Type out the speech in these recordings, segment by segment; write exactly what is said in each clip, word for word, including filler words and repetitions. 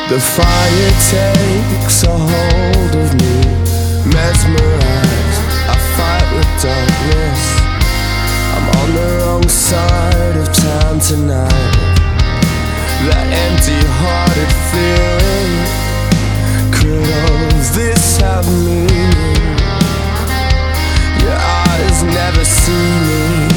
The fire takes a hold of me, mesmerized, I fight with darkness. I'm on the wrong side of town tonight. That empty-hearted feeling, could all of this have meaning? Your eyes never see me.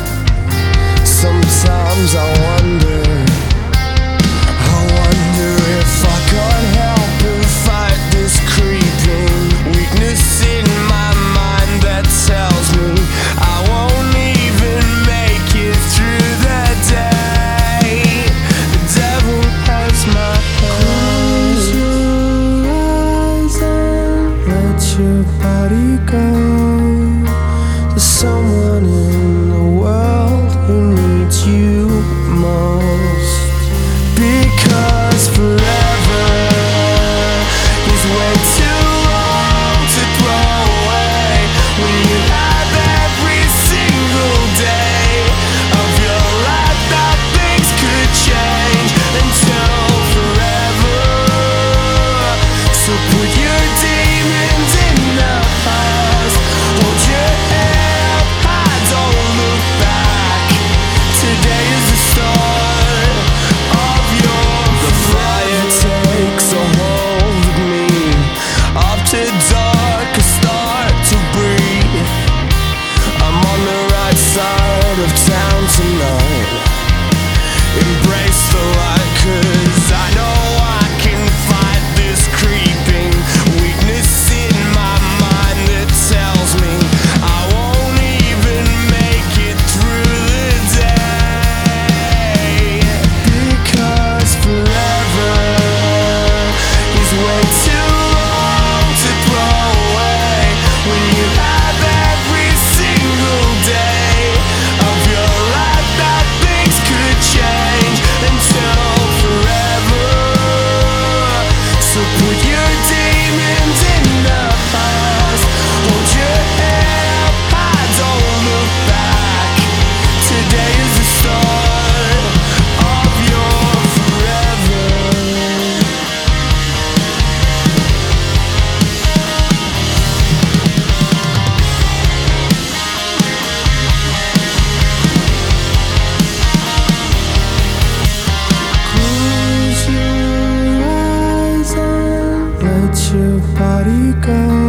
Sometimes I wonder, I wonder if I can't help but fight this creeping weakness in my mind that tells me I won't even make it through the day. The devil has my hand. Close your eyes and let your body go to someone in the world who needs you most. Because forever is way too long to throw away when you have every single day of your life that things could change until forever. So put your demons in the past, hold your head up high, don't look back. Today is the start of your The fire takes a hold of me, after dark I start to breathe. I'm on the right side of town tonight. Embrace the light, 'cause I know I can fight this creeping weakness in my mind that tells me I won't even make it through the day. Because forever is way too long to throw away when you have every single day of your life that things could change until forever. So put your demons in the past, hold your head up high, don't look back. Today is the start of your forever. Close your eyes and let your body go